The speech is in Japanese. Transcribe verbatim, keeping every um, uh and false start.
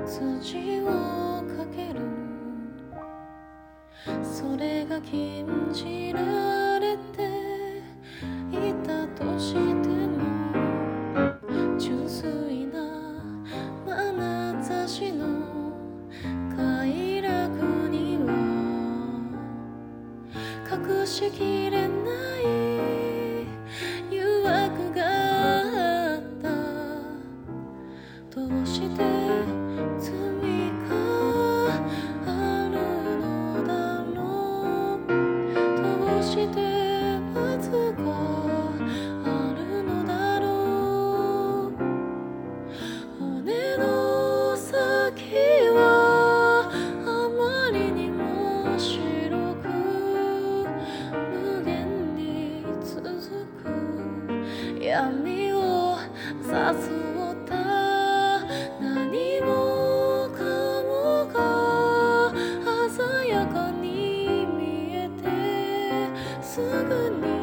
筋をかける、それが禁じられていたとしても、純粋な眼差しの快楽には隠しきれない誘惑があった。どうして罪があるのだろう、どうして罰があるのだろう。骨の先はあまりにも白く、無限に続く闇を誘った。何もかもが鮮やかに見えて、すぐに